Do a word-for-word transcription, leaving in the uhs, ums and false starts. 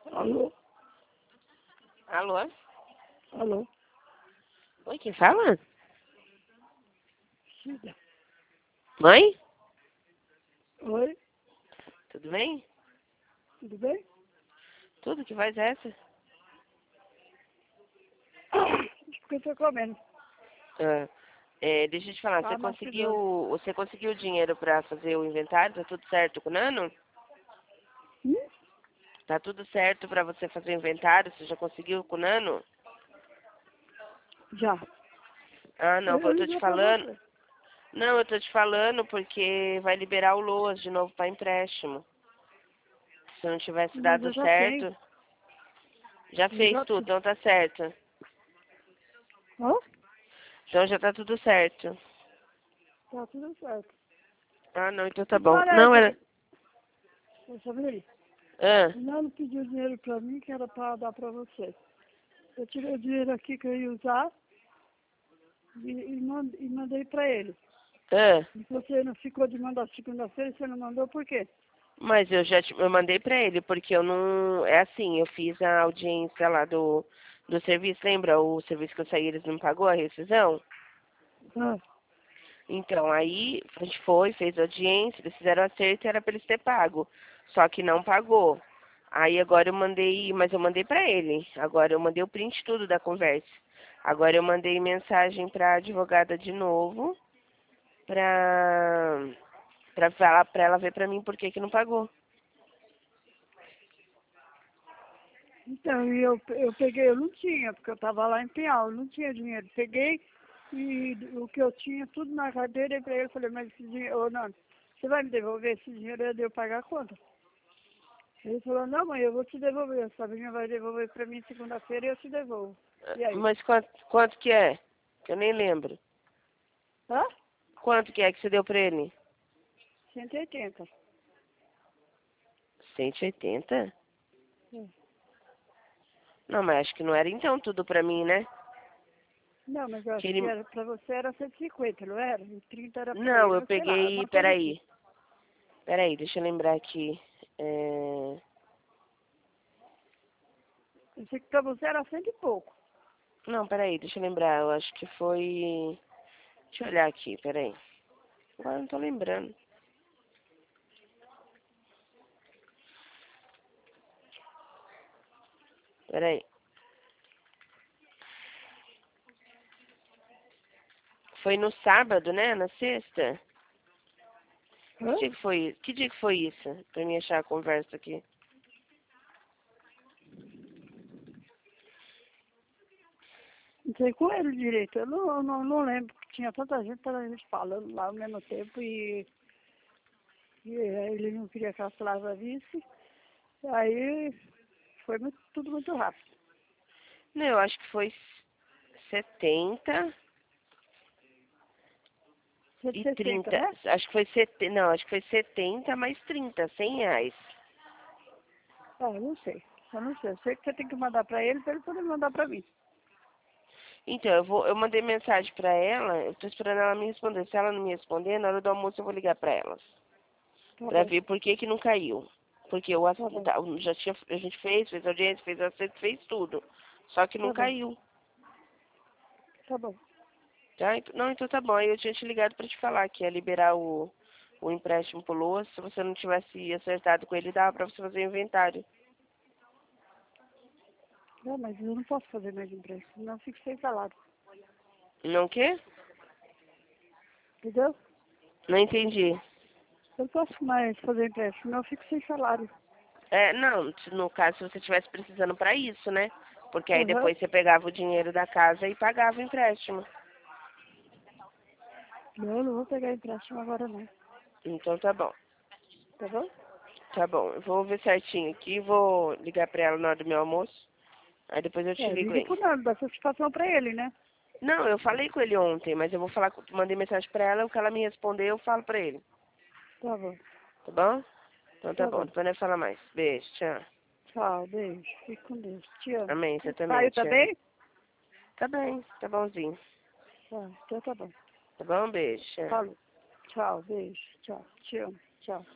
Alô? Alô? Alô? Oi, quem fala? Cida. Mãe? Oi? Tudo bem? Tudo bem? Tudo, que voz é essa? Acho que eu tô comendo. Ah, é, deixa eu te falar, você Tá conseguiu, mastigando. você conseguiu dinheiro pra fazer o inventário? Tá tudo certo com o Nano? Hum? Tá tudo certo pra você fazer o inventário? Você já conseguiu com o Nano? Já. Ah, não, Eu, eu eu tô te liguei pra falando. você. Não, eu tô te falando porque vai liberar o Loas de novo pra empréstimo. Se não tivesse Mas eu dado já tenho. certo, já Eu fez já tudo, tenho. então tá certo. Ó, Então já tá tudo certo. tá tudo certo. Ah, não, então tá E bom. Não, parece, era. você sabe, Ah, o Nano pediu dinheiro pra mim que era pra dar pra você. Eu tirei o dinheiro aqui que eu ia usar e, e, mand- e mandei pra ele. ah. E você não ficou de mandar segunda-feira, você não mandou por quê? Mas eu já te, eu mandei pra ele, porque eu não. É assim, eu fiz a audiência lá do, do serviço, lembra? O serviço que eu saí, eles não pagou a rescisão? Ah, Então, aí a gente foi, fez a audiência, eles fizeram acerto e era pra eles ter pago. Só que não pagou. Aí agora eu mandei, mas eu mandei pra ele. Agora eu mandei o print tudo da conversa. Agora eu mandei mensagem pra advogada de novo, pra, pra falar pra ela ver pra mim por que que não pagou. então, e eu, eu peguei, eu não tinha, porque eu estava lá em Pinhal, eu não tinha dinheiro. Peguei e o que eu tinha, tudo na carteira, e pra ele, eu falei, mas esse dinheiro, ô não, você vai me devolver esse dinheiro é de eu pagar a conta? Ele falou, não mãe, eu vou te devolver, a Sabrina vai devolver pra mim segunda-feira e eu te devolvo. E aí? Mas quanto, quanto que é? Que eu nem lembro. Hã? Quanto que é que você deu pra ele? cento e oitenta. cento e oitenta? Hum. Não, mas acho que não era então tudo pra mim, né? Não, mas eu Que acho que ele... era, pra você era cento e cinquenta, não era? E trinta era pra Não, ele, eu eu sei lá, é peguei... uma coisa assim. Peraí. Peraí, deixa eu lembrar aqui. É... Eu sei que pra você era cento e pouco. Não, peraí, deixa eu lembrar. Eu acho que foi... Deixa eu olhar aqui, peraí. Agora eu não tô lembrando. Peraí. Foi no sábado, né? Na sexta? Hã? Que dia que foi, que dia que foi isso? Pra mim achar a conversa aqui. Não sei com ele direito. Eu não, eu não, não lembro, porque tinha tanta gente, tanta gente falando lá ao mesmo tempo e, e ele não queria que a Flávia visse. Aí foi muito- tudo muito rápido. Não, eu acho que foi setenta cento e e sessenta, trinta. né? Acho que foi setenta. Não, acho que foi setenta mais trinta, cem reais. Ah, eu não sei. Eu não sei. Eu sei que você tem que mandar pra ele pra ele poder mandar pra mim. Então, eu vou, eu mandei mensagem pra ela, eu tô esperando ela me responder. Se ela não me responder, na hora do almoço eu vou ligar pra elas. Tá Pra bom, ver por que que não caiu. Porque eu ass- tá bom, tá, já tinha, a gente fez, fez audiência, fez acerto, fez tudo. Só que não tá bom, caiu. tá bom. Tá? Então- Não, então tá bom. Aí eu tinha te ligado pra te falar que ia liberar o, o empréstimo pro Lua. Se você não tivesse acertado com ele, dava pra você fazer o inventário. Não, mas eu não posso fazer mais empréstimo, senão eu fico sem salário. Não o quê? Entendeu? Não entendi. Eu não posso mais fazer empréstimo, senão eu fico sem salário. É, não, se- no caso, se você estivesse precisando pra isso, né? Porque aí Aham. depois você pegava o dinheiro da casa e pagava o empréstimo. Não, eu não vou pegar empréstimo agora não. Então tá bom. Tá bom? Tá bom. Eu vou ver certinho aqui, vou ligar pra ela na hora do meu almoço. Aí depois eu te É, ligo liga aí. pro Nando, dá satisfação pra ele, né? Não, eu falei com ele ontem, mas eu vou falar, com- mandei mensagem pra ela, o que ela me responder, eu falo pra ele. Tá bom, Tá bom? Então tá tá bom, bom. depois nós fala mais. Beijo, tchau. Tchau, beijo. Fique com Deus. Te amo. Amém, você também, Saiu te amo. também? Tá bem, tá bonzinho. Tá, então tá bom. Tá bom? Beijo, tchau. Falou. Tchau, beijo. Tchau. Te amo. Tchau.